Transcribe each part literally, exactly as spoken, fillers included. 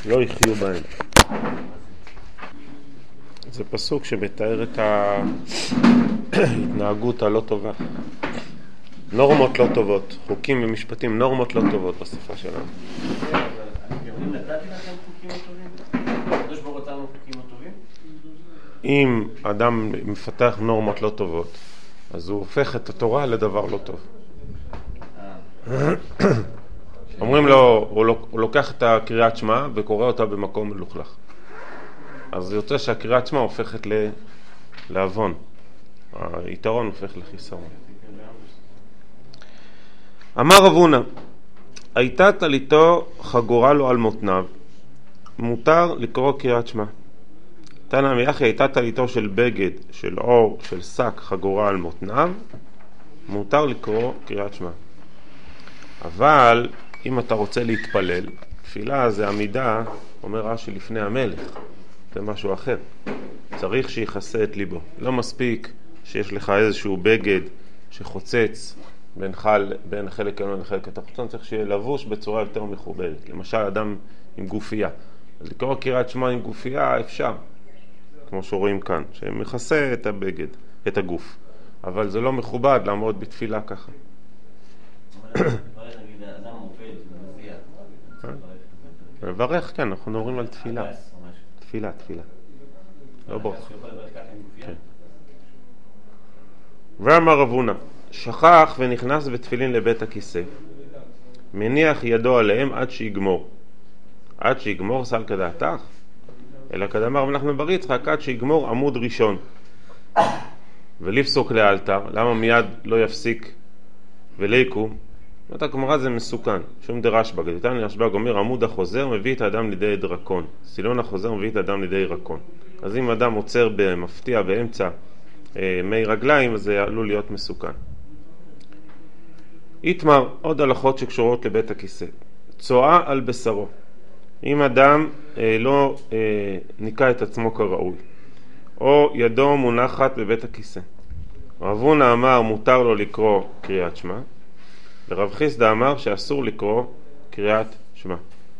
לא יחיו בהם. זה פסוק שמתאר את ההתנהגות הלא טובה. נורמות לא טובות, חוקים ומשפטים, נורמות לא טובות בשפה שלנו. אם נתתי לכם חוקים לא טובים? הקדוש ברוך הוא נתן לנו חוקים לא טובים? אם אדם מפתח נורמות לא טובות, אז הוא הופך את התורה לדבר לא טוב. אומרים לו, הוא לוקח את הקריאת שמע וקורא אותה במקום מלוכלך. אז זה יוצא שהקריאת שמע הופכת לעוון. היתרון הופך לחיסרון. אמר רב הונא, הייתה טליתו חגורה לו על מותניו, מותר לקרוא קריאת שמע. תנא מיחי, הייתה טליתו של בגד, של אור, של שק חגורה על מותניו, מותר לקרוא קריאת שמע. אבל אם אתה רוצה להתפלל, תפילה זה עמידה, אומר רש"י, לפני המלך, זה משהו אחר. צריך שיחסה את ליבו. לא מספיק שיש לך איזשהו בגד שחוצץ בין, חל, בין חלק העליון לחלק התחתון, צריך שיהיה לבוש בצורה יותר מכובדת. למשל, אדם עם גופייה. אז לקרוא קריאת שמע עם גופייה אפשר, כמו שרואים כאן, שמכסה את הבגד, את הגוף. אבל זה לא מכובד לעמוד בתפילה ככה. לברך, כן, אנחנו מדברים על תפילה. תפילה, תפילה. לא ברוך. ואמר רב הונא, שכח ונכנס בתפילין לבית הכיסא, מניח ידו עליהם עד שיגמור. עד שיגמור סל כדעתך? אלא כדאמר רב נחמן בר יצחק, עד שיגמור עמוד ראשון. ולפסוק לאלתר, למה מיד לא יפסיק וליקום? זאת הגמרא, זה מסוכן, שום דרשב"ג. דתניא רשב"ג אומר, עמוד החוזר מביא את האדם לידי דרקון, סילון החוזר מביא את האדם לידי רקון. אז אם אדם עוצר במפתיע באמצע אה, מי רגליים, אז זה עלול להיות מסוכן. יתמר, עוד הלכות שקשורות לבית הכיסא. צועה על בשרו. אם אדם אה, לא אה, ניקה את עצמו כראוי, או ידו מונחת בבית הכיסא. רב הונא אמר מותר לו לקרוא קריאת שמע, ורב חיסדא אמר שאסור לקרוא קריאת שמע.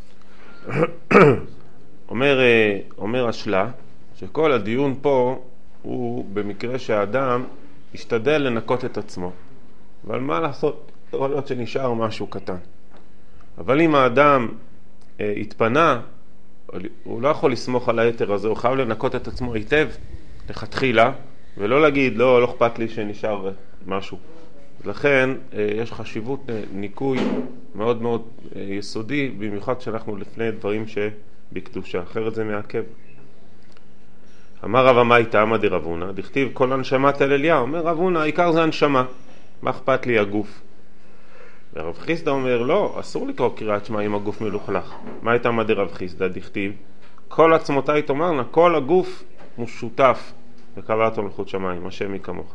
אומר, אומר השלה שכל הדיון פה הוא במקרה שהאדם ישתדל לנקות את עצמו, אבל מה לעשות? יכול להיות שנשאר משהו קטן. אבל אם האדם אה, התפנה, הוא לא יכול לסמוך על היתר הזה, הוא חייב לנקות את עצמו היטב לכתחילה, ולא להגיד לא, לא אכפת לי שנשאר משהו. לכן יש חשיבות ניקוי מאוד מאוד יסודי, במיוחד שאנחנו לפני דברים שבקדושה, אחרת זה מעכב. אמר רב אמאי תמא דרב הונא, דכתיב כל הנשמת אל אליה. אומר רב הונא, העיקר זה הנשמה, מה אכפת לי הגוף? ורב חיסדא אומר לא, אסור לקרוא קריאת שמע אם הגוף מלוכלך. מה תמא דרב חיסדא? דכתיב כל עצמותיי תאמרנה, כל הגוף משותף בקבלת מלכות שמיים, השם היא כמוך.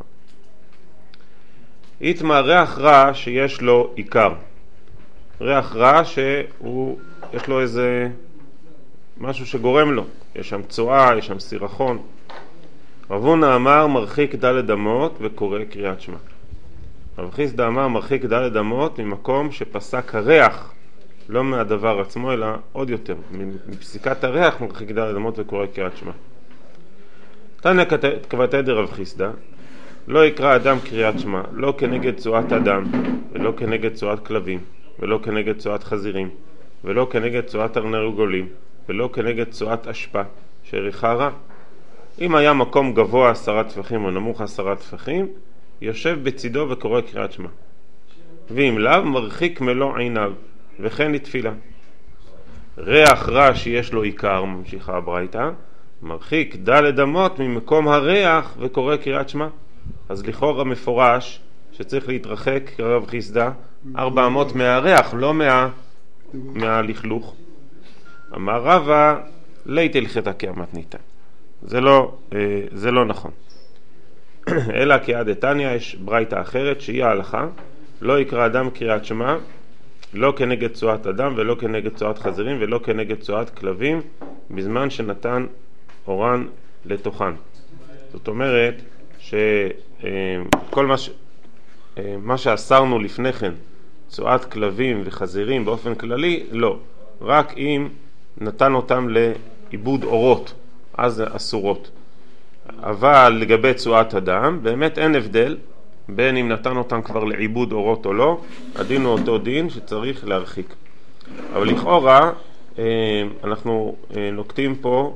יתמר, ריח רע שיש לו עיקר, ריח רע שהוא יש לו איזה משהו שגורם לו, יש שם צועה, יש שם סירחון. רב הונא אמר מרחיק דלת אמות וקורא קריאת שמע. רב חיסדא אמר מרחיק דלת אמות ממקום שפסק הריח, לא מהדבר עצמו אלא עוד יותר, מפסיקת הריח מרחיק דלת אמות וקורא קריאת שמע. תניא כבתיה דרב חיסדא, לא יקרא אדם קריאת שמע, לא כנגד צועת אדם, ולא כנגד צועת כלבים, ולא כנגד צועת חזירים, ולא כנגד צועת ארנגולים, ולא כנגד צועת אשפה, שריחה רע. אם היה מקום גבוה עשרה טפחים או נמוך עשרה טפחים, יושב בצידו וקורא קריאת שמע. ואם לאו, מרחיק מלוא עיניו, וכן לתפילה. ריח רע שיש לו עיקר, ממשיכה הברייתא, מרחיק דלת אמות ממקום הריח וקורא קריאת שמע. אז לכאורה מפורש שצריך להתרחק כרב חיסדא ארבע אמות מהריח, לא מה, מהלכלוך. אמר רבא לית הלכתא כאמתניתא, זה לא, זה לא נכון. אלא כי עד דתניא יש ברייתא אחרת שהיא ההלכה, לא יקרא אדם קריאת שמע לא כנגד צועת אדם ולא כנגד צועת חזירים ולא כנגד צועת כלבים בזמן שנתן אורן לתוכן. זאת אומרת שכל מה, ש... מה שאסרנו לפני כן, צועת כלבים וחזירים באופן כללי, לא. רק אם נתן אותם לעיבוד אורות, אז אסורות. אבל לגבי צועת אדם, באמת אין הבדל בין אם נתן אותם כבר לעיבוד אורות או לא, הדין הוא אותו דין שצריך להרחיק. אבל לכאורה, אנחנו נוקטים פה,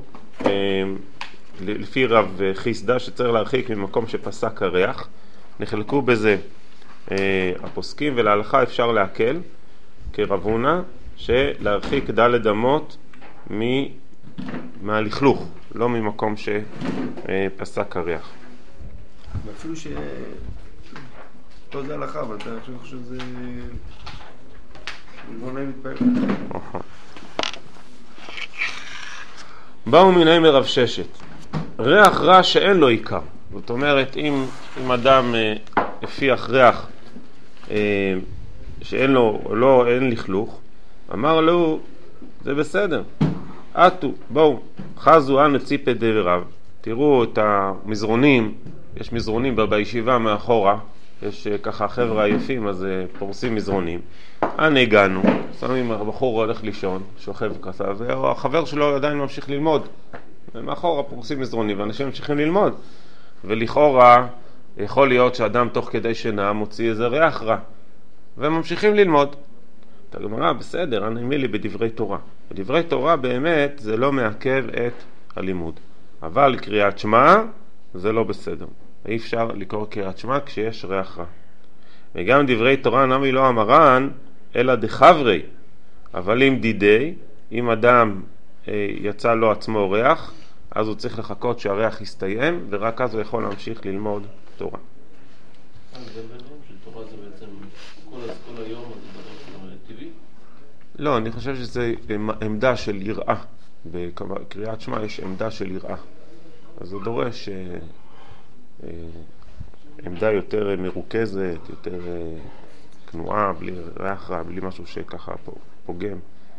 לפי רב חיסדה, שצריך להרחיק ממקום שפסק הריח. נחלקו בזה הפוסקים, ולהלכה אפשר להקל כרב הונא, שלהרחיק דלת אמות מהלכלוך, לא ממקום שפסק הריח. ואפילו ש... לא זה הלכה, אבל אתה חושב שזה... לא נעים להתפעל. באו מיני מרב ששת, ריח רע שאין לו עיקר. זאת אומרת, אם, אם אדם הפיח ריח שאין לו, לא, אין לכלוך, אמר לו, זה בסדר. אתו, בואו, חזו אנו ציפי דברב. תראו את המזרונים, יש מזרונים בישיבה מאחורה, יש ככה חבר'ה עייפים, אז פורסים מזרונים. אנה הגענו, שמים הבחור הולך לישון, שוכב ככה, והחבר שלו עדיין ממשיך ללמוד. ומאחורה פורסים מזרונים, ואנשים ממשיכים ללמוד. ולכאורה, יכול להיות שאדם תוך כדי שינה מוציא איזה ריח רע. וממשיכים ללמוד. אתה גמרא, בסדר, אני לי בדברי תורה. בדברי תורה באמת זה לא מעכב את הלימוד. אבל קריאת שמע זה לא בסדר. אי אפשר לקרוא קריאת שמע כשיש ריח רע. וגם דברי תורה נמי לא אמרן, אלא דחברי. אבל אם דידי, אם אדם אה, יצא לו עצמו ריח, אז הוא צריך לחכות שהריח יסתיים, ורק אז הוא יכול להמשיך ללמוד תורה. אז זה ביניהם שתורה זה בעצם כל, כל היום, אז זה דבר טבעי? לא, אני חושב שזה עמדה של יראה. בקריאת שמע יש עמדה של יראה. אז זה דורש אה, אה, עמדה יותר מרוכזת, יותר אה, כנועה, בלי ריח רע, בלי משהו שככה פוגם.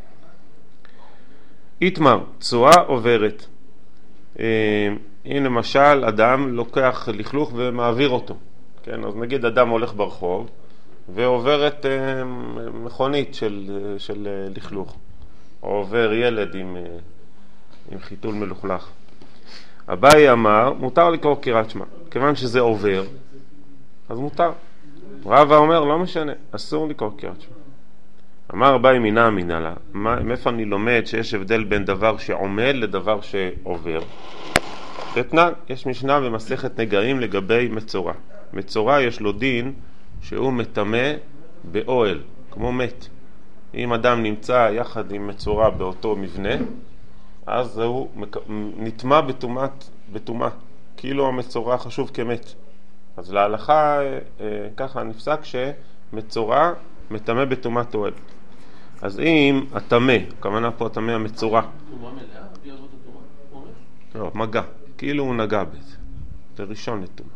איתמר, צועה עוברת. אה, הנה למשל, אדם לוקח לכלוך ומעביר אותו. כן, אז נגיד אדם הולך ברחוב, ועוברת אה, מכונית של, של אה, לכלוך. או עובר ילד עם, אה, עם חיתול מלוכלך. אביי אמר, מותר לקרוא קריאת שמע. כיוון שזה עובר, אז מותר. רבא אומר, לא משנה, אסור לקרוא קריאת שמע. אמר אביי מינה מינה לה, מאיפה אני לומד שיש הבדל בין דבר שעומד לדבר שעובר? תתנן, יש משנה במסכת נגעים לגבי מצורע. מצורע יש לו דין שהוא מטמא באוהל, כמו מת. אם אדם נמצא יחד עם מצורע באותו מבנה, אז הוא נטמא בטומאת, בטומאה, כאילו המצורע חשוב כמת. אז להלכה ככה נפסק שמצורע מטמא בטומאת אוהל. אז אם הטמא, כמובן פה הטמא המצורע. טומאה מלאה? בלי עבוד התורה? לא, מגע. כאילו הוא נגע בזה. זה ראשון לטומאה.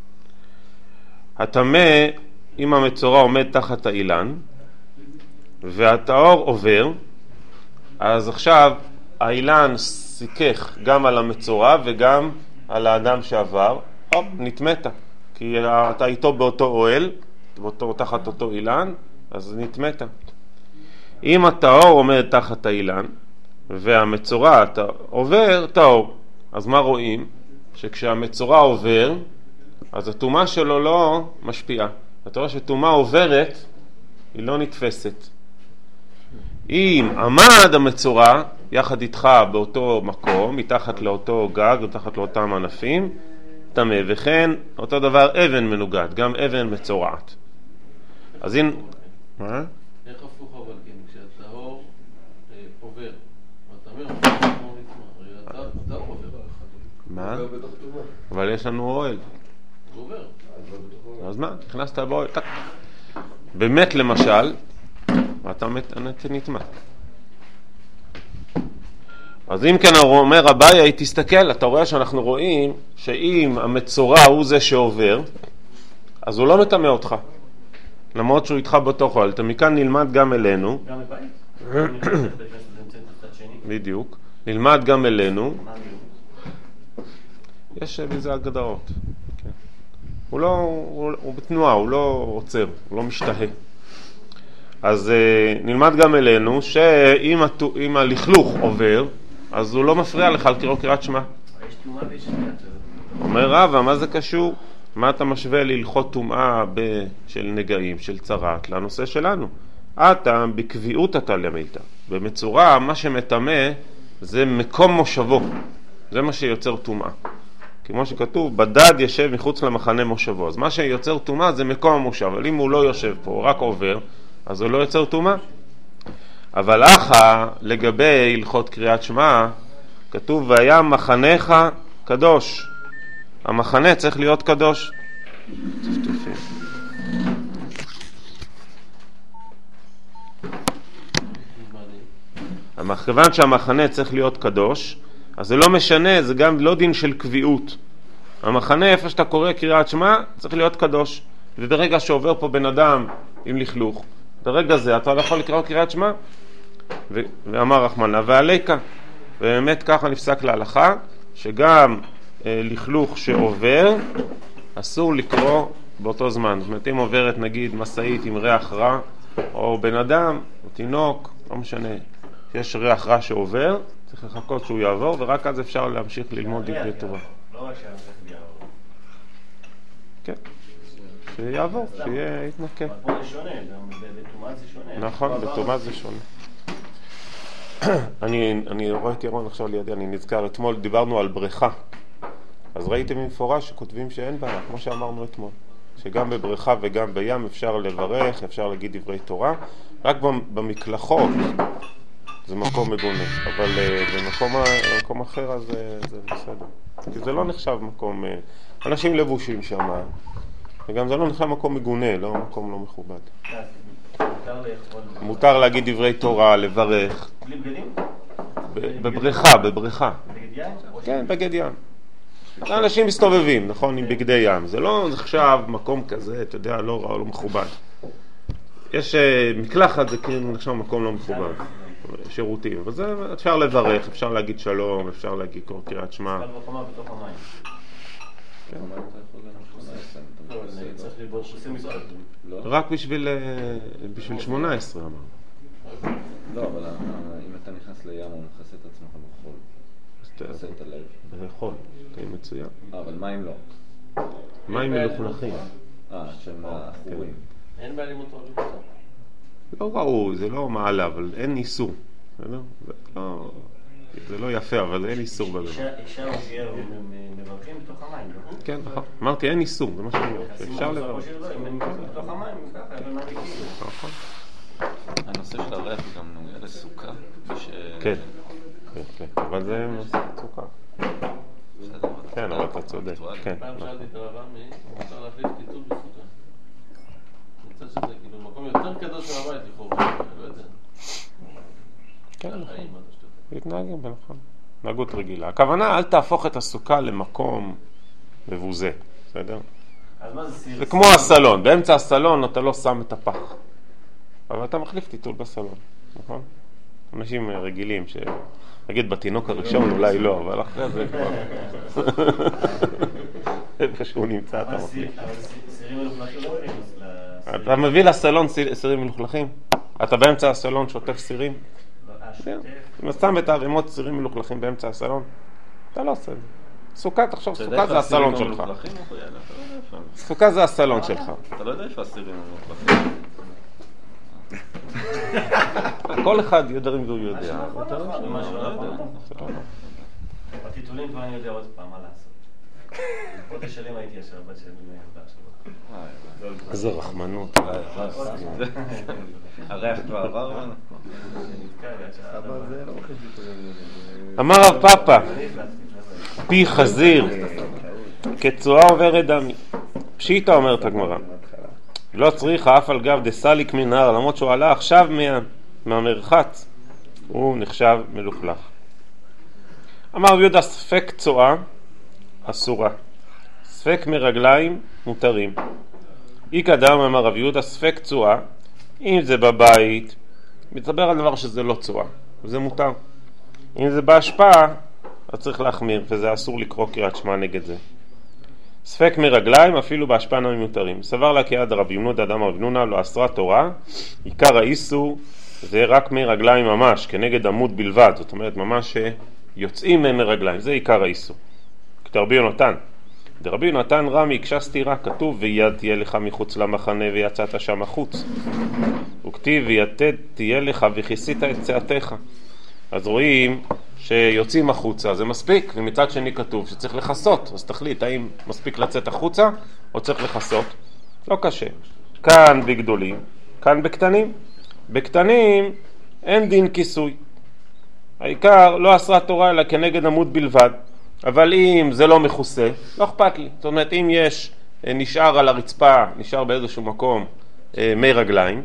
הטמא, אם המצורע עומד תחת האילן, והטהור עובר, אז עכשיו האילן סיכך גם על המצורע וגם על האדם שעבר, הופ, נטמאת. כי אתה איתו באותו אוהל, באותו, תחת אותו אילן, אז נטמאת. אם הטהור עומד תחת האילן, והמצורע עובר, טהור. אז מה רואים? שכשהמצורע עובר, אז הטומאה שלו לא משפיעה. אתה רואה שטומאה עוברת, היא לא נתפסת. אם עמד המצורע יחד איתך באותו מקום, מתחת לאותו גג, מתחת לאותם ענפים, טמא, וכן אותו דבר אבן מנוגד, גם אבן מצורעת. אז אם... מה? איך הפוך אבל כן, כשהטהור עובר, והטמא עובר, הרי הטהור עובר על אחד. מה? אבל יש לנו אוהל. הוא עובר. אז מה? נכנסת באוהל. באמת למשל, אתה נטמא. אז אם כן אומר אביי, תסתכל, אתה רואה שאנחנו רואים שאם המצורע הוא זה שעובר, אז הוא לא מטמא אותך. למרות שהוא איתך בתוך אוהל. אתה מכאן נלמד גם אלינו. גם לבית? בדיוק. נלמד גם אלינו. יש בזה הגדרות. הוא לא, הוא, הוא בתנועה, הוא לא עוצר, הוא לא משתהה. אז uh, נלמד גם אלינו שאם התו, אם הלכלוך עובר, אז הוא לא מפריע לך לקרוא קריאת שמע. יש תאומה ויש שנייה. אומר רבא, מה זה קשור? מה אתה משווה להלכות טומאה של נגעים, של צרת, לנושא שלנו? אתה בקביעות אתה למילתא. במצורע, מה שמטמא זה מקום מושבו. זה מה שיוצר טומאה. כמו שכתוב, בדד ישב מחוץ למחנה מושבו. אז מה שיוצר טומאה זה מקום המושב. אבל אם הוא לא יושב פה, הוא רק עובר, אז הוא לא יוצר טומאה. אבל אחא, לגבי הלכות קריאת שמע, כתוב, והיה מחנך קדוש. המחנה צריך להיות קדוש. כיוון שהמחנה צריך להיות קדוש, אז זה לא משנה, זה גם לא דין של קביעות. המחנה, איפה שאתה קורא קריאת שמע, צריך להיות קדוש. וברגע שעובר פה בן אדם עם לכלוך, ברגע זה אתה לא יכול לקרוא קריאת שמע. ו- ואמר רחמנה, ועליקה. ובאמת ככה נפסק להלכה, שגם אה, לכלוך שעובר, אסור לקרוא באותו זמן. זאת אומרת, אם עוברת נגיד מסעית עם ריח רע, או בן אדם, או תינוק, לא משנה, יש ריח רע שעובר, צריך לחכות שהוא יעבור, ורק אז אפשר להמשיך ללמוד דברי תורה. לא רק שהריח יעבור. כן, שיעבור, שיהיה יתנקה. אבל פה זה שונה, גם בטומאה זה שונה. נכון, בטומאה זה שונה. אני, אני רואה את ירון עכשיו לידי, אני נזכר, אתמול דיברנו על בריכה. אז ראיתם במפורש שכותבים שאין בעיה, כמו שאמרנו אתמול. שגם בבריכה וגם בים אפשר לברך, אפשר להגיד דברי תורה. רק במקלחות זה מקום מגונה, אבל במקום, במקום אחר אז זה, זה בסדר. כי זה לא נחשב מקום, אנשים לבושים שם, וגם זה לא נחשב מקום מגונה, לא מקום לא מכובד. מותר להגיד דברי תורה, לברך. בלי בגדים? בבריכה, בבריכה. בגד ים? כן, בגד ים. אנשים מסתובבים, נכון, עם בגדי ים. זה לא נחשב מקום כזה, אתה יודע, לא רע, לא מכובד. יש מקלחת, זה כאילו נחשב מקום לא מכובד. שירותים. אבל זה אפשר לברך, אפשר להגיד שלום, אפשר להגיד קריאת שמע. קל וחומה בתוך המים. כן. צריך לבוש רק בשביל בשביל שמונה עשרה אמר. לא, אבל אם אתה נכנס לים או מכסה את עצמך בחול, מכסה את הלב. בחול, זה מצוין. אבל מים לא. מים מלוכלכים. אה, שהם האחורים. אין בעלים אותו לבושה. לא ראו, זה לא מעלה, אבל אין איסור. זה לא, זה לא יפה, אבל אין איסור בדבר. אישה או גר מברכים בתוך המים, לא? כן, נכון. אמרתי, אין איסור, זה מה שאני אומר. אפשר לברך. אם הם בתוך המים, ככה, הם לא נגיעים. נכון. הנושא של הריח גם נוגע לסוכה. כן, כן, כן. אבל זה סוכה. כן, אבל אתה צודק. כן. פעם שאלתי את הרב עמי, הוא רוצה להחליף טיטול בסוכה. אני רוצה שזה כאילו מקום יותר קדוש מהבית לכאורה, לא יודע. כן, נכון. מתנהגים בנכון. נהגות רגילה. הכוונה, אל תהפוך את הסוכה למקום מבוזה, בסדר? אז מה זה סיר? זה כמו הסלון. באמצע הסלון אתה לא שם את הפח. אבל אתה מחליף טיטול בסלון, נכון? אנשים רגילים ש... נגיד בתינוק הראשון אולי לא, אבל אחרי זה כבר... איפה שהוא נמצא אתה מחליף. אבל סירים מלוכלכים לא רואים. אתה מביא לסלון סירים מלוכלכים? אתה באמצע הסלון שוטף סירים? אם אתה שם את הערימות סירים מלוכלכים באמצע הסלון, אתה לא עושה את זה. סוכה, תחשוב, סוכה זה הסלון שלך. סוכה זה הסלון שלך. אתה לא יודע איפה הסירים מלוכלכים. כל אחד יודע אם הוא יודע. בטיטולים כבר אני יודע עוד פעם מה לעשות. עוד השלים הייתי ישר, בת שלי מהילדה עכשיו. איזה רחמנות. הריח כבר עבר? אמר רב פאפה, פי חזיר כצועה עוברת דמי. פשיטה אומרת הגמרא, לא צריכה אף על גב דסליק מנהר, למרות שהוא עלה עכשיו מה, מהמרחץ, הוא נחשב מלוכלך. אמר רב יהודה, ספק צועה אסורה, ספק מרגליים מותרים. איכא דאמר, אמר רב יהודה, ספק צועה, אם זה בבית, מתדבר על דבר שזה לא צועה, וזה מותר. אם זה בהשפעה, אז צריך להחמיר, וזה אסור לקרוא קריאת שמע נגד זה. ספק מרגליים אפילו בהשפעה מיותרים. סבר לה כי עד רבי יהודה דאמר רבי הונא לא אסרה תורה, עיקר האיסור זה רק מרגליים ממש, כנגד עמוד בלבד, זאת אומרת ממש שיוצאים מרגליים, זה עיקר האיסור. כתרבי יונתן, דרבי יונתן רמי הקשה סתירה, כתוב ויד תהיה לך מחוץ למחנה ויצאת שם החוץ, וכתיב ויתד תהיה לך וכיסית את צאתך. אז רואים שיוצאים החוצה, זה מספיק, ומצד שני כתוב שצריך לחסות, אז תחליט האם מספיק לצאת החוצה או צריך לחסות. לא קשה. כאן בגדולים, כאן בקטנים. בקטנים אין דין כיסוי. העיקר לא אסרה תורה אלא כנגד עמוד בלבד. אבל אם זה לא מכוסה, לא אכפת לי. זאת אומרת, אם יש, נשאר על הרצפה, נשאר באיזשהו מקום מי רגליים,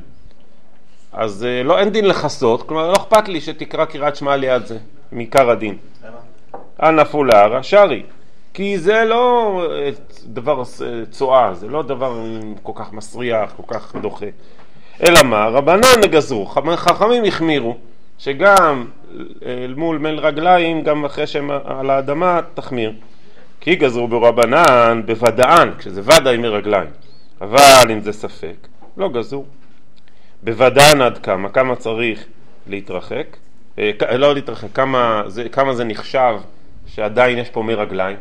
אז לא, אין דין לחסות, כלומר לא אכפת לי שתקרא קריאת שמע ליד זה, מעיקר הדין. למה? נפול להר, שרי. כי זה לא דבר צועה, זה לא דבר כל כך מסריח, כל כך דוחה. אלא מה? רבנן גזרו, חכמים החמירו, שגם אל מול מל רגליים, גם אחרי שהם על האדמה, תחמיר. כי גזרו ברבנן בוודאן, כשזה ודאי מרגליים. אבל אם זה ספק, לא גזרו. בוודאן עד כמה, כמה צריך להתרחק, לא להתרחק, כמה זה, כמה זה נחשב שעדיין יש פה מרגליים.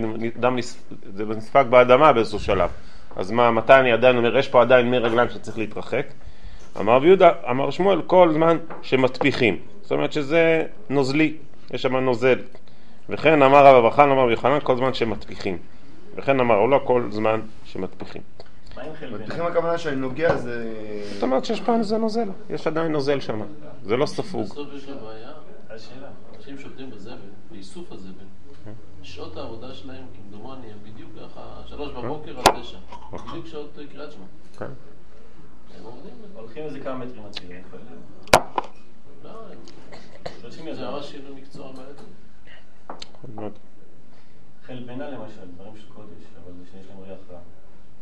זה נספק באדמה באיזשהו שלב. אז מה, מתי אני עדיין אומר, יש פה עדיין מרגליים שצריך להתרחק? אמר רבי יהודה, אמר שמואל, כל זמן שמטפיחים. זאת אומרת שזה נוזלי, יש שם נוזל. וכן אמר רב אברהם, אמר רבי יוחנן, כל זמן שמטפיחים. וכן אמר, לא כל זמן שמטפיחים. מטפיחים הכוונה שאני נוגע זה... זאת אומרת שיש פעם זה נוזל, יש עדיין נוזל שם, זה לא ספוג. בסוף יש לה בעיה, אנשים שעובדים בזבל, באיסוף הזבל, שעות העבודה שלהם, כמדומני, הם בדיוק ככה, שלוש בבוקר על תשע, בדיוק שעות קריאת שמע. כן. הם עובדים. הולכים איזה כמה מטרים עצירים. לא, זה ממש שיהיה מקצוע בעצם. חלבנה למשל, דברים של קודש, אבל זה שיש להם ריח רע.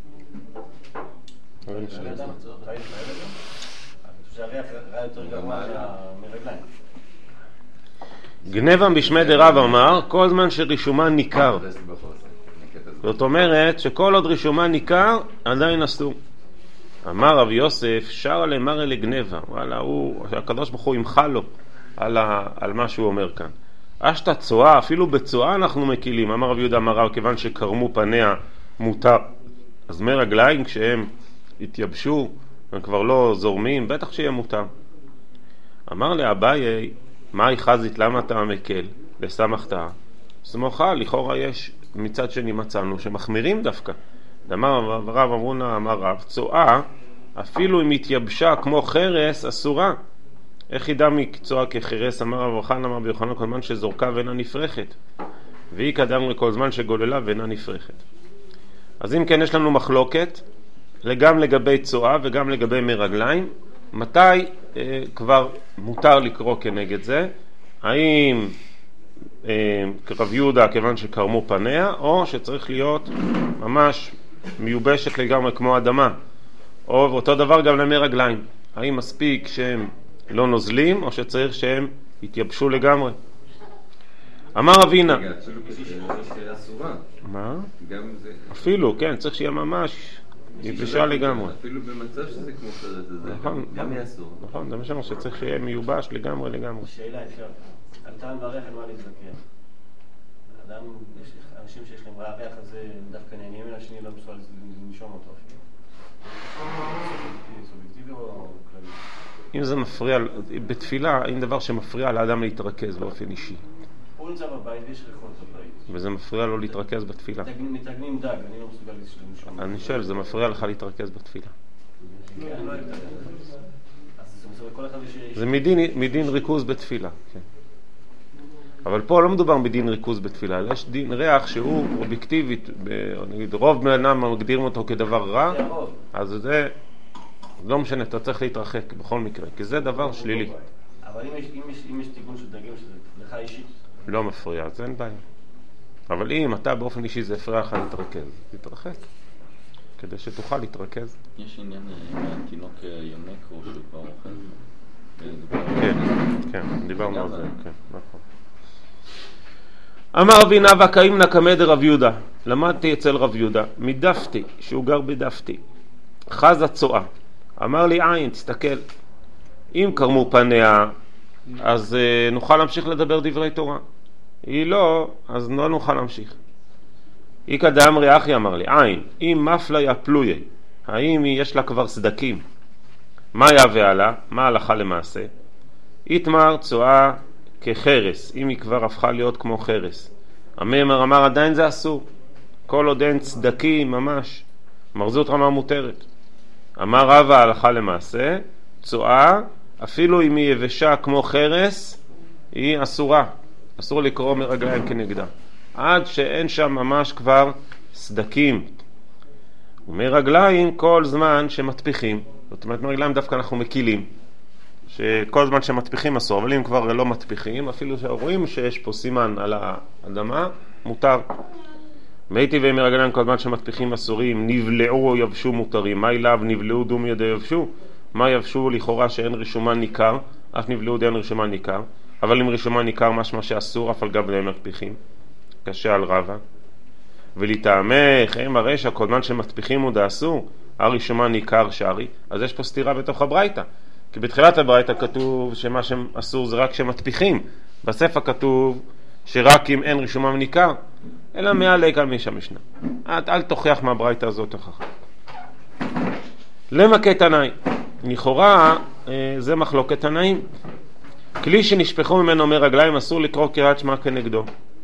גנבה בשמי דרב אמר, כל זמן שרישומה ניכר. זאת אומרת שכל עוד רישומה ניכר, עדיין אסור. אמר רב יוסף, שר עליהם אלה גנבה. וואלה, הקדוש ברוך הוא ימחה לו על, ה, על מה שהוא אומר כאן. אשתה צועה, אפילו בצועה אנחנו מקילים. אמר רב יהודה אמר רב, כיוון שקרמו פניה מותר. אז מרגליים כשהם התייבשו, הם כבר לא זורמים, בטח שיהיה מותר. אמר לאביי, מהי חזית, למה אתה מקל? לסמכת. סמוכה, לכאורה יש מצד שני מצאנו שמחמירים דווקא. אמר רב אמרונה, אמר רב, צועה, אפילו אם התייבשה כמו חרס, אסורה. איך ידע מקצוע כחרס? אמר רב אברהם, אמר רבי יוחנן, כל זמן שזורקה ואינה נפרחת. והיא קדם לכל זמן שגוללה ואינה נפרחת. אז אם כן יש לנו מחלוקת, גם לגבי צועה וגם לגבי מרגליים, מתי אה, כבר מותר לקרוא כנגד זה? האם אה, רב יהודה כיוון שקרמו פניה, או שצריך להיות ממש מיובשת לגמרי כמו אדמה, או אותו דבר גם למרגליים. האם מספיק שהם לא נוזלים, או שצריך שהם יתייבשו לגמרי? אמר אבינה. רגע, אפילו כשאלה אסורה. מה? גם זה... אפילו, כן, צריך שיהיה ממש יבשה לגמרי. אפילו במצב שזה כמו חרס, זה גם יהיה אסור. נכון, זה משהו שצריך שיהיה מיובש לגמרי לגמרי. שאלה אפשר, על טעם והריח אין מה להתווכח. אדם, יש אנשים שיש להם ריח הזה דווקא נהנים, השני לא מסוגל לנשום אותו. סובייקטיבי או כללי? אם זה מפריע, בתפילה, אין דבר שמפריע לאדם להתרכז באופן אישי. הוא נמצא בבית ויש ריחות בבית. וזה מפריע לו להתרכז בתפילה. מתגנים דג, אני לא מסוגל לנשום. אני שואל, זה מפריע לך להתרכז בתפילה. כן, לא יודע. אז זה כל אחד יש... זה מדין, מדין ריכוז בתפילה, כן. אבל פה לא מדובר מדין ריכוז בתפילה, אלא יש דין ריח שהוא אובייקטיבית, נגיד רוב בני אדם מגדירים אותו כדבר רע, אז זה לא משנה, אתה צריך להתרחק בכל מקרה, כי זה דבר שלילי. אבל אם יש, אם יש, אם יש תיגון של דגים שזה לך אישית? לא מפריע, אז אין בעיה. אבל אם אתה באופן אישי זה הפריע לך להתרכז, תתרחק, כדי שתוכל להתרכז. יש עניין אם התינוק יונק או שהוא כבר אוכל? כן, כן, דיברנו על זה, כן, נכון. אמר רבינה וקאים נקמה דרב יהודה, למדתי אצל רב יהודה, מדפתי, שהוא גר בדפתי, חז הצועה, אמר לי עין, תסתכל, אם קרמו פניה, אז uh, נוכל להמשיך לדבר דברי תורה, היא לא, אז לא נוכל להמשיך. איקא דאמרי אחי, אמר לי, עין, אם מפליה פלויה, האם יש לה כבר סדקים, מה יהווה לה, מה ההלכה למעשה? איתמר צועה כחרס, אם היא כבר הפכה להיות כמו חרס. המאמר אמר עדיין זה אסור, כל עוד אין צדקים ממש, מרזות רמה מותרת. אמר רבא ההלכה למעשה, צועה אפילו אם היא יבשה כמו חרס, היא אסורה, אסור לקרוא מרגליים כנגדה, עד שאין שם ממש כבר סדקים. ומרגליים כל זמן שמטפיחים, זאת אומרת מרגליים דווקא אנחנו מקילים, שכל זמן שמטפיחים אסור, אבל אם כבר לא מטפיחים, אפילו שרואים שיש פה סימן על האדמה, מותר. מייתי והם מרגליים כל זמן שמטפיחים אסורים, נבלעו או יבשו מותרים. מה אליו נבלעו דום ידי יבשו? מה יבשו לכאורה שאין רישומן ניכר, אף נבלעו די אין רישומן ניכר, אבל אם רישומן ניכר משמע שאסור, אף על גב להם מטפיחים. קשה על רבא. ולטעמך, הם הרשע, כל זמן שמטפיחים הוא דה אסור, הרישומן ניכר שרי, אז יש פה סתירה בתוך הברייתא. כי בתחילת הברייתא כתוב שמה שאסור זה רק שמטפיחים, בספר כתוב שרק אם אין רישומן ניכר, אלא מעלי כאן מישה משנה. אל, אל תוכיח מהברייתא הזאת הוכחה. למכה תנאי, לכאורה זה מחלוקת תנאים. כלי שנשפכו ממנו מרגליים אסור לקרוא קריאת שמע כנגדו.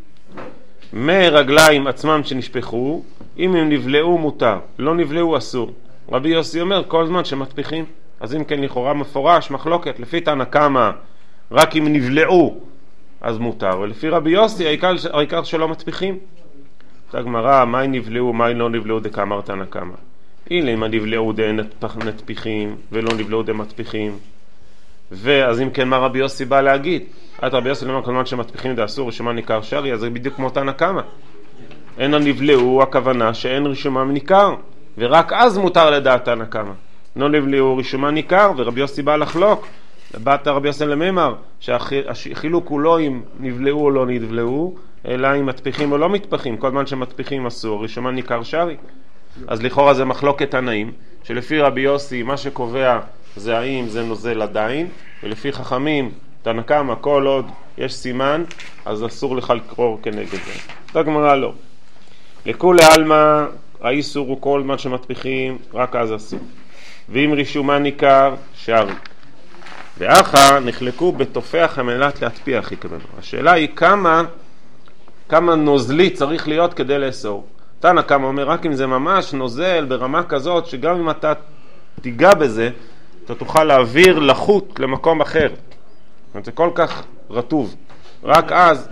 מרגליים עצמם שנשפכו, אם הם נבלעו מותר, לא נבלעו אסור. רבי יוסי אומר כל זמן שמטפיחים, אז אם כן לכאורה מפורש מחלוקת, לפי תנא קמא רק אם נבלעו אז מותר, ולפי רבי יוסי העיקר, העיקר שלא מטפיחים. את הגמרא, מה נבלעו, מה לא נבלעו דקאמר תנא קמא. הנה אם נבלעו די נטפיחים ולא נבלעו די מטפיחים, ואז אם כן מה רבי יוסי בא להגיד? את רבי יוסי לומר כל זמן שמטפיחים די אסור רישומן ניכר שרי, אז זה בדיוק כמו תנא קמא. אין הנבלעו הכוונה שאין רישומן ניכר, ורק אז מותר לדעת תנא קמא. לא נבלעו רישומן ניכר, ורבי יוסי בא לחלוק. באת רבי יוסי למאמר שהחילוק הוא לא אם נבלעו או לא נבלעו, אלא אם מטפיחים או לא מטפחים. כל זמן שמטפיחים אסור, רישומן ניכר שרי. אז לכאורה זה מחלוקת תנאים, שלפי רבי יוסי מה שקובע זה האם זה נוזל עדיין, ולפי חכמים תנא קמא כל עוד יש סימן אז אסור לך לקרוא כנגד זה. זאת הגמרא לא. לכולי עלמא האיסור הוא כל זמן שמטפיחים רק אז אסור, ואם רישומן ניכר שרי. ואחר נחלקו בתופח על מנת להטפיח יקבלו. השאלה היא כמה כמה נוזלי צריך להיות כדי לאסור. תנא קמא אומר רק אם זה ממש נוזל ברמה כזאת שגם אם אתה תיגע בזה אתה תוכל להעביר לחוט למקום אחר, זה כל כך רטוב, רק אז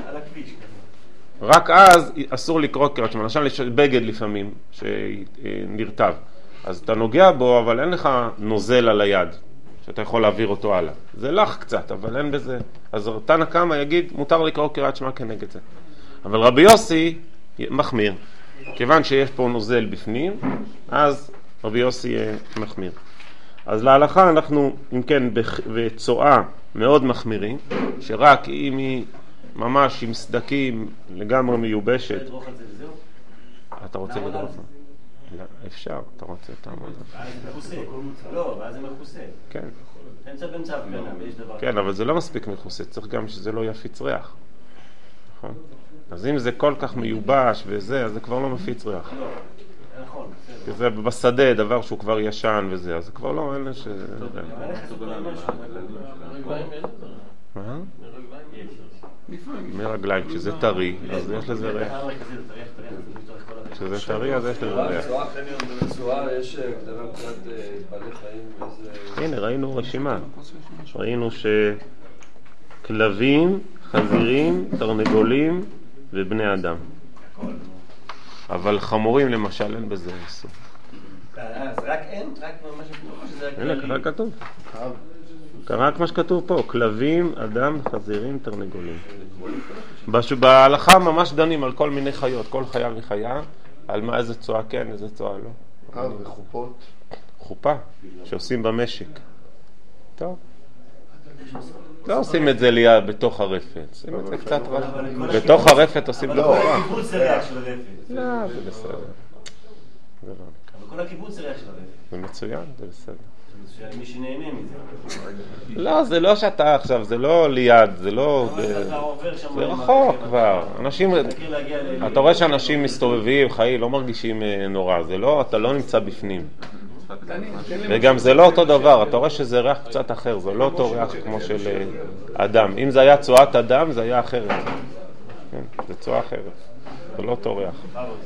רק אז אסור לקרוא קריאת שמע. למשל יש בגד לפעמים שנרטב, אז אתה נוגע בו אבל אין לך נוזל על היד שאתה יכול להעביר אותו הלאה, זה לח קצת אבל אין בזה. אז תנא קמא יגיד מותר לקרוא קריאת שמע כנגד זה, אבל רבי יוסי מחמיר, כיוון שיש פה נוזל בפנים אז רבי יוסי מחמיר. אז להלכה אנחנו אם כן בצועה מאוד מחמירים, שרק אם היא ממש עם סדקים לגמרי מיובשת. אתה רוצה לדרוך? אפשר, אתה רוצה את העמוד. לא, ואז זה מכוסה. כן. אמצע באמצע הפגנה, ויש דבר. כן, אבל זה לא מספיק מכוסה, צריך גם שזה לא יפיץ ריח. נכון? אז אם זה כל כך מיובש וזה, אז זה כבר לא מפיץ ריח. לא, נכון. כי זה בשדה, דבר שהוא כבר ישן וזה, אז זה כבר לא, אין ש... מה? מרגליים, כשזה טרי, אז יש לזה ריח. כשזה טרי, אז יש לזה ריח. בצועה חניון ובצועה יש דבר קצת בעלי חיים וזה... הנה, ראינו רשימה. ראינו שכלבים, חזירים, תרנגולים ובני אדם. אבל חמורים למשל אין בזה איסור. אז רק אין? רק מה שכתוב שזה הכללים? הנה, ככה כתוב. רק מה שכתוב פה, כלבים, אדם, חזירים, תרנגולים. בהלכה ממש דנים על כל מיני חיות, כל חיה וחיה, על מה איזה צועה כן, איזה צועה לא. אה, וחופות? חופה, שעושים במשק. טוב. לא עושים את זה ליד בתוך הרפת, עושים את זה קצת רע. בתוך הרפת עושים אבל דבר כל רע. הקיבוץ זה ריח של רפת. לא, זה בסדר. זה לא. אבל כל הקיבוץ זה ריח של רפת. זה מצוין, זה בסדר. שמי שנהנה מזה. לא, זה לא שאתה עכשיו, זה לא ליד, זה לא... זה רחוק כבר. אנשים... אתה רואה שאנשים מסתובבים, חיי, לא מרגישים נורא. זה לא, אתה לא נמצא בפנים. וגם זה לא אותו דבר, אתה רואה שזה ריח קצת אחר, זה לא אותו ריח כמו של אדם. אם זה היה צועת אדם, זה היה אחרת. זה צועה אחרת. זה לא אותו ריח.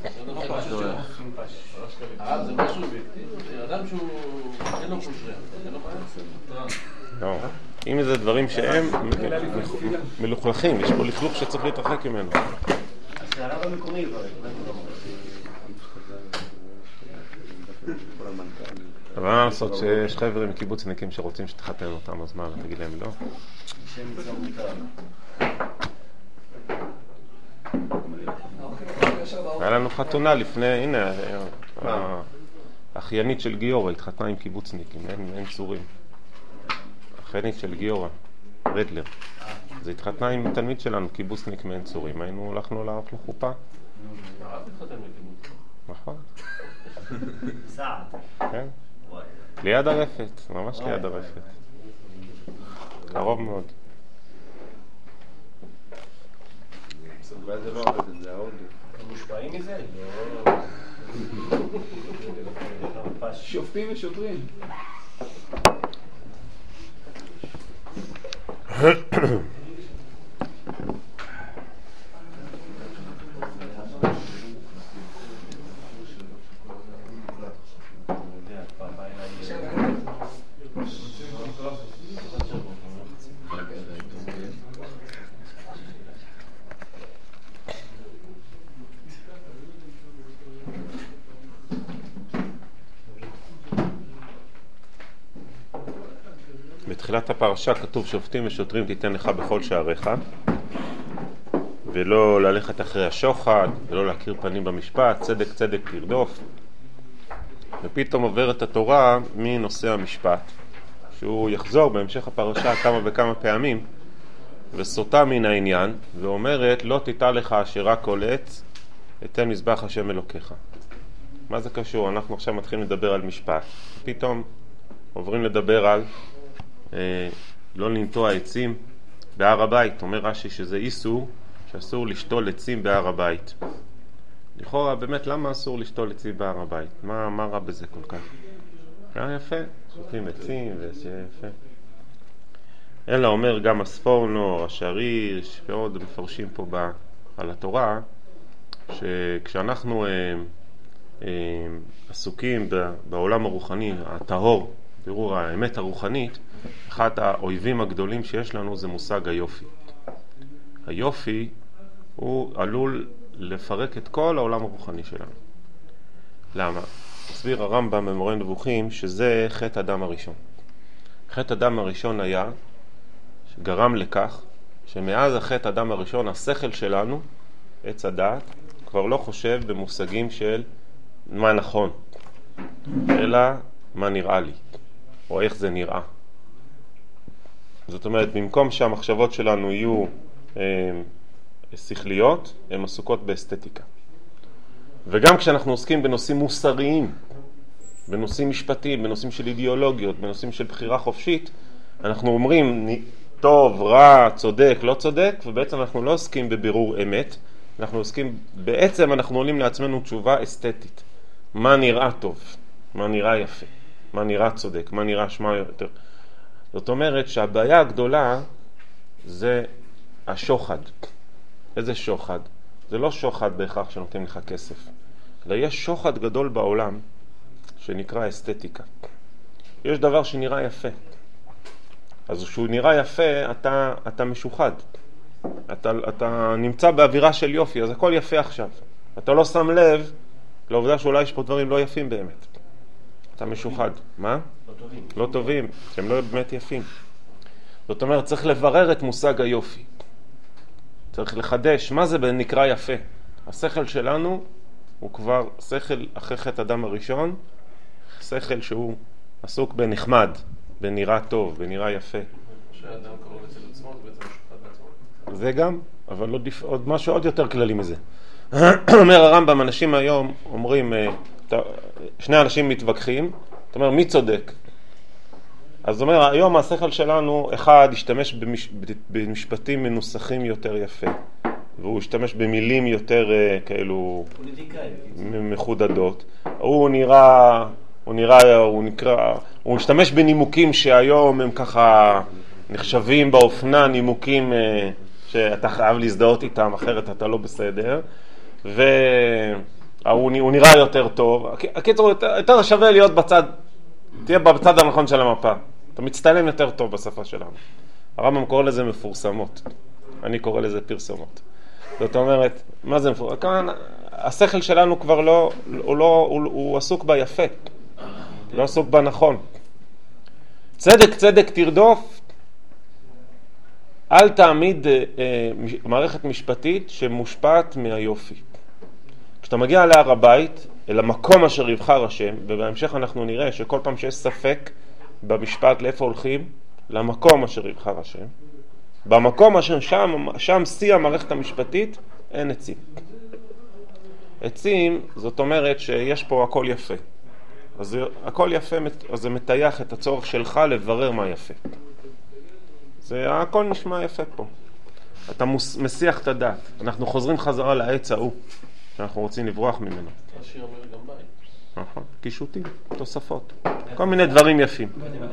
הרב זה משהו אובייקטיבי, אדם שהוא אין לו חוש ריח, זה לא בעיה? לא. אם זה דברים שהם מלוכלכים, יש פה לכלוך שצריך להתרחק ממנו. אז זה הרב המקומי כבר. אבל מה לעשות שיש חבר'ה מקיבוצניקים שרוצים שתחתן אותם, אז מה, תגיד להם לא? שם מצא מותר. היה לנו חתונה לפני, הנה, האחיינית של גיורא התחתנה עם קיבוצניקים, אין צורים. האחיינית של גיורא, רדלר. זה התחתנה עם תלמיד שלנו, קיבוצניק מעין צורים. היינו, הלכנו לערוך לחופה. הרב התחתן בקיבוץ. נכון. סעד. כן. ליד הרפת, ממש ליד הרפת. קרוב מאוד. אולי זה לא עובד, זה העוד. הם מושפעים מזה? לא. שופטים ושוטרים. בתחילת הפרשה כתוב שופטים ושוטרים תיתן לך בכל שעריך, ולא ללכת אחרי השוחד, ולא להכיר פנים במשפט, צדק צדק תרדוף. ופתאום עוברת התורה מנושא המשפט, שהוא יחזור בהמשך הפרשה כמה וכמה פעמים, וסוטה מן העניין, ואומרת לא תיטע לך אשרה כל עץ, אתן מזבח השם אלוקיך. מה זה קשור? אנחנו עכשיו מתחילים לדבר על משפט. פתאום עוברים לדבר על אה, לא לנטוע עצים בהר הבית. אומר רש"י שזה איסור, שאסור לשתול עצים בהר הבית. לכאורה באמת למה אסור לשתול עצים בהר הבית? מה, מה רע בזה כל כך? היה יפה, שותלים עצים ושיהיה יפה. אלא אומר גם הספורנו, השריש ועוד מפרשים פה ב, על התורה, שכשאנחנו אה, אה, עסוקים בעולם הרוחני, הטהור, בירור האמת הרוחנית, אחד האויבים הגדולים שיש לנו זה מושג היופי. היופי הוא עלול לפרק את כל העולם הרוחני שלנו. למה? מסביר הרמב"ם במורה נבוכים שזה חטא אדם הראשון. חטא אדם הראשון היה שגרם לכך שמאז החטא אדם הראשון השכל שלנו, עץ הדעת, כבר לא חושב במושגים של מה נכון, אלא מה נראה לי, או איך זה נראה. זאת אומרת, במקום שהמחשבות שלנו יהיו אה, שכליות, הן עסוקות באסתטיקה. וגם כשאנחנו עוסקים בנושאים מוסריים, בנושאים משפטיים, בנושאים של אידיאולוגיות, בנושאים של בחירה חופשית, אנחנו אומרים טוב, רע, צודק, לא צודק, ובעצם אנחנו לא עוסקים בבירור אמת, אנחנו עוסקים, בעצם אנחנו עולים לעצמנו תשובה אסתטית. מה נראה טוב? מה נראה יפה? מה נראה צודק? מה נראה שמה יותר? זאת אומרת שהבעיה הגדולה זה השוחד. איזה שוחד? זה לא שוחד בהכרח שנותנים לך כסף. אלא יש שוחד גדול בעולם שנקרא אסתטיקה. יש דבר שנראה יפה. אז כשהוא נראה יפה, אתה, אתה משוחד. אתה, אתה נמצא באווירה של יופי, אז הכל יפה עכשיו. אתה לא שם לב לעובדה שאולי יש פה דברים לא יפים באמת. אתה משוחד. מה? לא טובים. לא טובים, שהם לא באמת יפים. זאת אומרת, צריך לברר את מושג היופי. צריך לחדש, מה זה נקרא יפה? השכל שלנו הוא כבר שכל אחרי חטא אדם הראשון, שכל שהוא עסוק בנחמד, בנראה טוב, בנראה יפה. שהאדם קרוב אצל עצמו, זה בעצם משוחד בעצמו. זה גם, אבל עוד, עוד משהו עוד יותר כללי מזה. אומר הרמב"ם, אנשים היום אומרים, שני אנשים מתווכחים, אתה אומר, מי צודק? אז אומר, היום השכל שלנו, אחד, ישתמש במש, במשפטים מנוסחים יותר יפה, והוא ישתמש במילים יותר כאלו מחודדות. הוא נראה, הוא נראה, הוא נקרא, הוא משתמש בנימוקים שהיום הם ככה נחשבים באופנה, נימוקים שאתה חייב להזדהות איתם, אחרת אתה לא בסדר. והוא נראה יותר טוב. הקיצור, יותר שווה להיות בצד, תהיה בצד הנכון של המפה. אתה מצטלם יותר טוב בשפה שלנו. הרמב"ם קורא לזה מפורסמות. אני קורא לזה פרסומות. זאת אומרת, מה זה מפורסמות? כאן, השכל שלנו כבר לא, הוא, לא, הוא, הוא עסוק ביפה. לא עסוק בנכון. צדק צדק תרדוף. אל תעמיד אה, מערכת משפטית שמושפעת מהיופי. כשאתה מגיע להר הבית, אל המקום אשר יבחר השם, ובהמשך אנחנו נראה שכל פעם שיש ספק במשפט לאיפה הולכים, למקום אשר יבחר השם. במקום אשר שם, שם שיא המערכת המשפטית, אין עצים. עצים, זאת אומרת שיש פה הכל יפה. אז זה, הכל יפה, אז זה מתייח את הצורך שלך לברר מה יפה. זה הכל נשמע יפה פה. אתה מסיח את הדעת. אנחנו חוזרים חזרה לעץ ההוא, שאנחנו רוצים לברוח ממנו. השיר אומר גם בית. נכון, קישוטים, תוספות, כל מיני דברים יפים.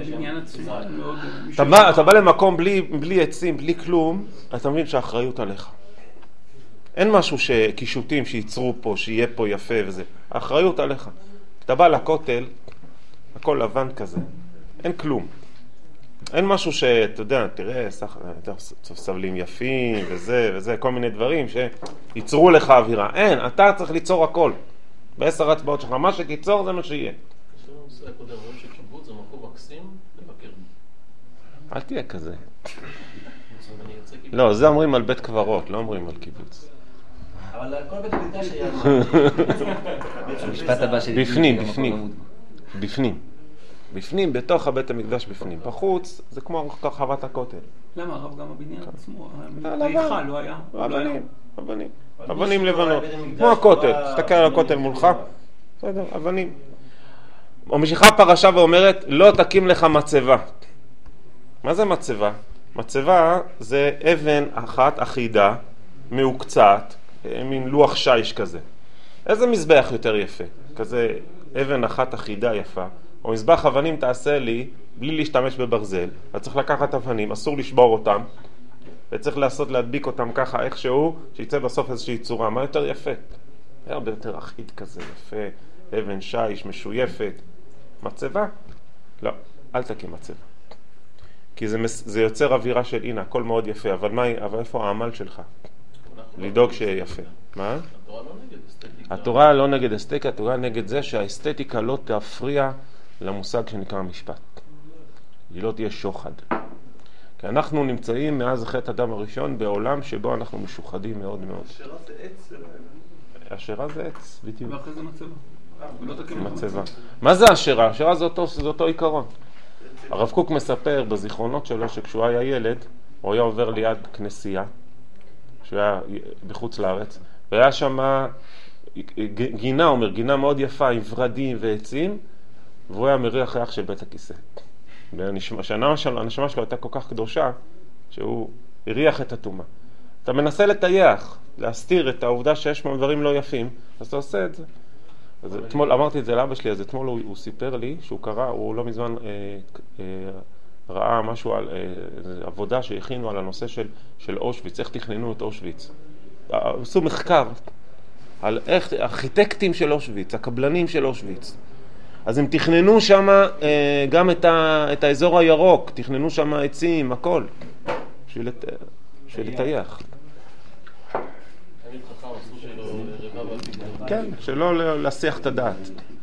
אתה בא למקום בלי עצים, בלי כלום, אתה מבין שהאחריות עליך. אין משהו שקישוטים שייצרו פה, שיהיה פה יפה וזה. האחריות עליך. אתה בא לכותל, הכל לבן כזה, אין כלום. אין משהו שאתה יודע, תראה, סבלים יפים וזה וזה, כל מיני דברים שיצרו לך אווירה. אין, אתה צריך ליצור הכל. בעשר הצבעות שלך, מה שתיצור זה מה שיהיה. יש לנו נושא הקודם, רואים שקיבוץ זה מקום מקסים לבקר. אל תהיה כזה. לא, זה אומרים על בית קברות, לא אומרים על קיבוץ. אבל כל בית המקדש היה... המשפט הבא שלי... בפנים, בפנים. בפנים. בפנים, בתוך הבית המקדש בפנים. בחוץ, זה כמו חוות הכותל. למה? הרב גם הבניין עצמו, ההיכל לא היה... אבנים, אבנים. אבנים לבנות. כמו הכותל, תסתכל על הכותל מולך. בסדר, אבנים. ממשיכה פרשה ואומרת, לא תקים לך מצבה. מה זה מצבה? מצבה זה אבן אחת אחידה, מעוקצת, מין לוח שיש כזה. איזה מזבח יותר יפה? כזה אבן אחת אחידה יפה. או מזבח אבנים תעשה לי בלי להשתמש בברזל. אתה צריך לקחת אבנים, אסור לשבור אותם. וצריך לעשות להדביק אותם ככה איכשהו, שיצא בסוף איזושהי צורה. מה יותר יפה? הרבה יותר אחיד כזה, יפה, אבן שיש, משויפת. מצבה? לא, אל תקים מצבה. כי זה, זה יוצר אווירה של הנה, הכל מאוד יפה, אבל, מה, אבל איפה העמל שלך? לדאוג שיהיה יפה. מה? התורה לא נגד אסתטיקה. התורה לא נגד אסתטיקה, התורה נגד זה שהאסתטיקה לא תפריע למושג שנקרא משפט. היא לא תהיה שוחד. כי אנחנו נמצאים מאז חטא אדם הראשון בעולם שבו אנחנו משוחדים מאוד מאוד. השירה זה עץ. השירה זה עץ, בדיוק. ואחרי זה מצבה. מצבה. מה זה השירה? השירה זה אותו, זה אותו עיקרון. הרב קוק מספר בזיכרונות שלו שכשהוא היה ילד, הוא היה עובר ליד כנסייה, שהוא היה בחוץ לארץ, והיה שם גינה, אומר, גינה מאוד יפה עם ורדים ועצים, והוא היה מריח ריח של בית הכיסא. והנשמה שלו, הנשמה שלו הייתה כל כך קדושה, שהוא הריח את הטומאה. אתה מנסה לטייח, להסתיר את העובדה שיש דברים לא יפים, אז אתה עושה את זה. אז אתמול, אמרתי את זה לאבא שלי, אז אתמול הוא, הוא סיפר לי שהוא קרא, הוא לא מזמן אה, אה, ראה משהו על אה, עבודה שהכינו על הנושא של, של אושוויץ, איך תכננו את אושוויץ. עשו מחקר על איך, הארכיטקטים של אושוויץ, הקבלנים של אושוויץ. אז הם תכננו שם אה, גם את, ה, את האזור הירוק, תכננו שם עצים, הכל, בשביל, לת, בשביל לטייח. תמיד חכם, אסור שלא רבב על פיקדון. כן, שלא להסיח את הדעת.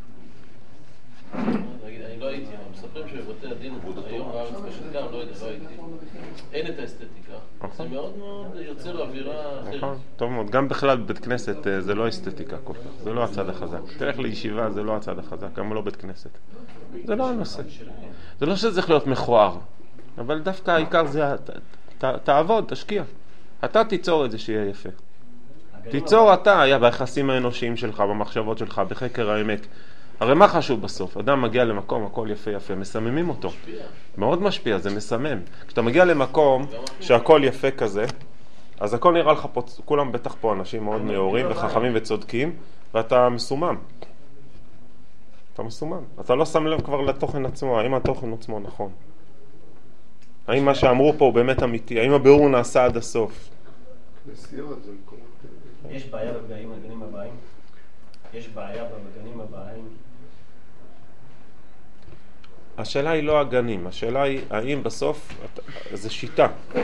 אני לא הייתי, הם מספרים שבבתי הדין היום בארץ פשוט גם, לא יודע, לא הייתי. אין את האסתטיקה. זה מאוד מאוד יוצר אווירה אחרת. טוב מאוד, גם בכלל בית כנסת זה לא אסתטיקה כל כך, זה לא הצד החזק. תלך לישיבה, זה לא הצד החזק, גם לא בית כנסת. זה לא הנושא. זה לא שזה צריך להיות מכוער. אבל דווקא העיקר זה, ת, ת, תעבוד, תשקיע. אתה תיצור את זה שיהיה יפה. תיצור אתה, היה ביחסים האנושיים שלך, במחשבות שלך, בחקר האמת. הרי מה חשוב בסוף? אדם מגיע למקום, הכל יפה יפה, מסממים אותו. משפיע. מאוד משפיע, זה מסמם. כשאתה מגיע למקום שהכל יפה כזה, אז הכל נראה לך פה, כולם בטח פה אנשים מאוד נאורים וחכמים וצודקים, ואתה מסומם. אתה מסומם. אתה לא שם לב כבר לתוכן עצמו, האם התוכן עצמו נכון. האם מה שאמרו פה הוא באמת אמיתי, האם הבירור נעשה עד הסוף. נסיעות זה מקומות. יש בעיה בגנים הגנים הבאים? יש בעיה בגנים הבאים? השאלה היא לא הגנים, השאלה היא האם בסוף, זו שיטה,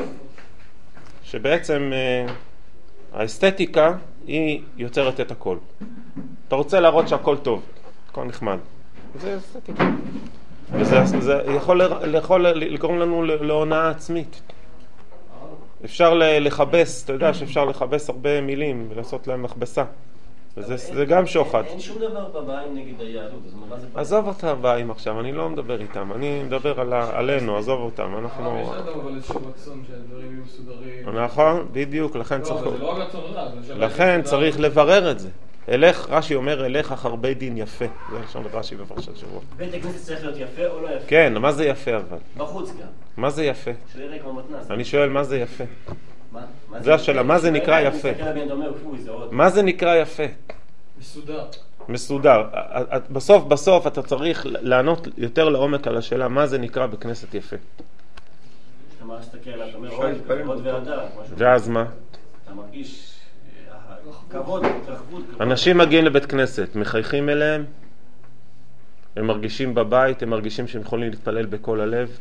שבעצם האסתטיקה היא יוצרת את הכל. אתה רוצה להראות שהכל טוב, הכל נחמד. זה אסתטיקה. וזה זה יכול, יכול לגרום לנו להונאה עצמית. אפשר לחבס, אתה יודע שאפשר לחבס הרבה מילים ולעשות להם מכבסה. וזה זה גם שוחד. אין שום דבר בבאים נגד היהדות, אז מה זה... עזוב אותם באים עכשיו, אני לא מדבר איתם, אני מדבר על, עלינו, עזוב אותם, אנחנו... יש אדם אבל איזשהו רצון שהדברים יהיו מסודרים. נכון, בדיוק, לכן צריך... לא, זה לא רק רצון רע. לכן צריך לברר את זה. אלך, רש"י אומר, אלך אחר בית דין יפה. זה לשון רש"י בפרשת שבוע. בית הכנסת צריך להיות יפה או לא יפה? כן, מה זה יפה אבל? בחוץ גם. מה זה יפה? שיראה כמו מתנ"ס. אני שואל, מה זה יפה? מה? זה השאלה, מה זה נקרא יפה? מה זה נקרא יפה? מסודר. מסודר. בסוף, בסוף אתה צריך לענות יותר לעומק על השאלה, מה זה נקרא בכנסת יפה. אתה מה שתקל, אתה אומר, עוד ועדה. ואז מה? אתה מרגיש כבוד, התרחבות. אנשים מגיעים לבית כנסת, מחייכים אליהם, הם מרגישים בבית, הם מרגישים שהם יכולים להתפלל בכל הלב.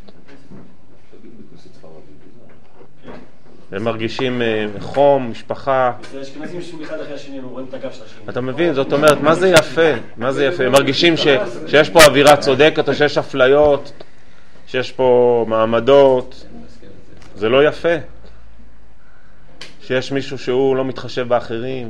הם מרגישים חום, משפחה. אתה מבין, זאת אומרת, מה זה יפה? מה זה יפה? הם מרגישים שיש פה אווירה צודקת, או שיש אפליות, שיש פה מעמדות. זה לא יפה. שיש מישהו שהוא לא מתחשב באחרים.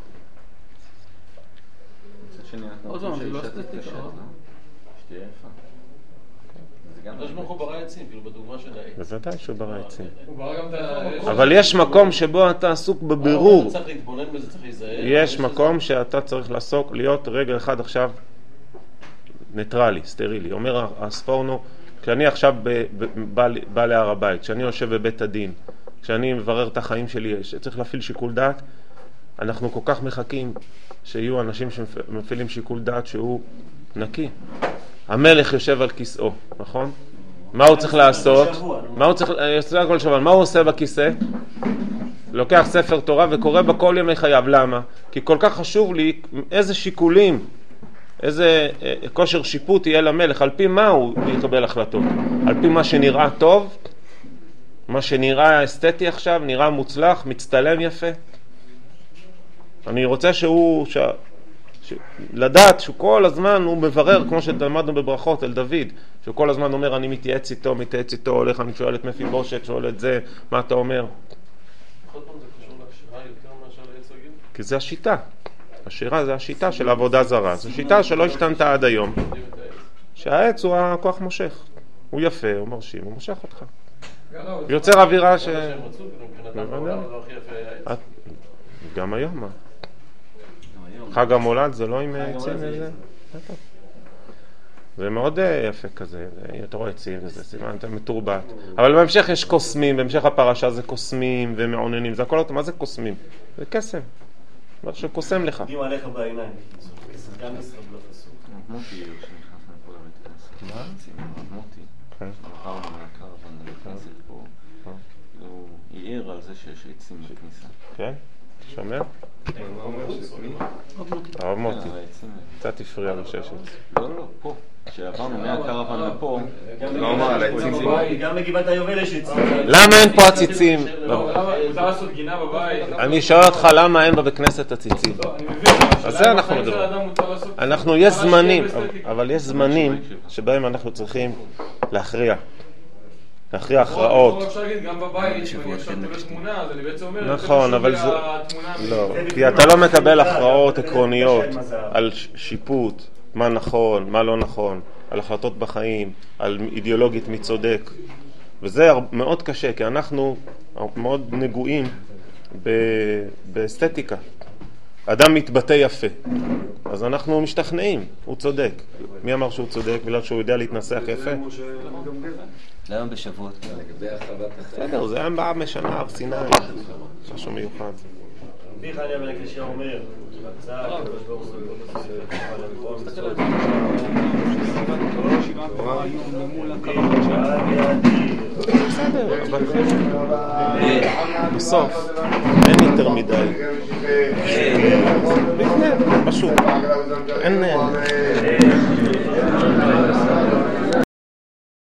עוד פעם, זה לא אסתטיקה. שתהיה יפה. יש ברוך הוא ברא עצים, כאילו בדוגמה של העץ. בוודאי שהוא ברא עצים. הוא ברא גם את ה... אבל יש מקום שבו אתה עסוק בבירור. אתה צריך להתבונן בזה, צריך להיזהר. יש מקום שאתה צריך לעסוק, להיות רגע אחד עכשיו ניטרלי, סטרילי. אומר הספורנו, כשאני עכשיו בא להר הבית, כשאני יושב בבית הדין, כשאני מברר את החיים שלי, צריך להפעיל שיקול דעת, אנחנו כל כך מחכים שיהיו אנשים שמפעילים שיקול דעת שהוא נקי. המלך יושב על כיסאו, נכון? מה הוא צריך לעשות? מה הוא צריך, יוצא כל שבוע, מה הוא עושה בכיסא? לוקח ספר תורה וקורא בכל ימי חייו. למה? כי כל כך חשוב לי איזה שיקולים, איזה כושר שיפוט יהיה למלך, על פי מה הוא יקבל החלטות. על פי מה שנראה טוב, מה שנראה אסתטי עכשיו, נראה מוצלח, מצטלם יפה. אני רוצה שהוא... ש... ש... לדעת שכל הזמן הוא מברר, כמו שדמדנו בברכות אל דוד, שכל הזמן אומר, אני מתייעץ איתו, מתייעץ איתו, הולך, אני שואל את מפיבושת, שואל את זה, מה אתה אומר? עוד פעם זה קשור לשירה יותר מאשר לעץ רגיל? כי זה השיטה. השירה זה השיטה של עבודה זרה. זו שיטה שלא השתנתה עד היום. שהעץ הוא הכוח מושך. הוא יפה, הוא מרשים, הוא מושך אותך. יוצר אווירה ש... גם היום, מה? חג המולד זה לא עם עצים וזה? זה מאוד יפה כזה, אתה רואה עצים וזה, סימן, אתה מתורבת. אבל בהמשך יש קוסמים, בהמשך הפרשה זה קוסמים ומעוננים, זה הכל אותו, מה זה קוסמים? זה קסם, דבר שקוסם לך. עובדים עליך בעיניים, גם ישרד לא פסוק. מוטי, שנכנסנו פה לבית כנסת. מה? מוטי. כן. עברנו מהקרוון לכנסת פה, הוא העיר על זה שיש עצים בכניסה. כן? שומע? הרב מוטי, קצת הפריע בששת. לא, לא, פה. כשעברנו מהקרוון לפה, לא אמר על העצים. גם בגבעת היובל יש עצים. למה אין פה הציצים? מותר לעשות גינה בבית. אני שואל אותך למה אין בה בכנסת הציצים. אז זה אנחנו מדברים. אנחנו, יש זמנים, אבל יש זמנים שבהם אנחנו צריכים להכריע. להכריע הכרעות. אפשר להגיד גם בבית, אני עכשיו תולל תמונה, אז אני בעצם אומר, נכון, אבל זה... לא, כי אתה לא מקבל הכרעות עקרוניות על שיפוט, מה נכון, מה לא נכון, על החלטות בחיים, על אידיאולוגית מי צודק. וזה מאוד קשה, כי אנחנו מאוד נגועים באסתטיקה. אדם מתבטא יפה, אז אנחנו משתכנעים, הוא צודק. מי אמר שהוא צודק? בגלל שהוא יודע להתנסח יפה? זה היום בשבועות. בסדר, זה היום באה משנה, הר סיני, משהו מיוחד. רבי חנינא בן עקשיא אומר, רצה הקדוש ברוך הוא בסדר, אבל בסוף אין יותר מדי. פשוט, אין...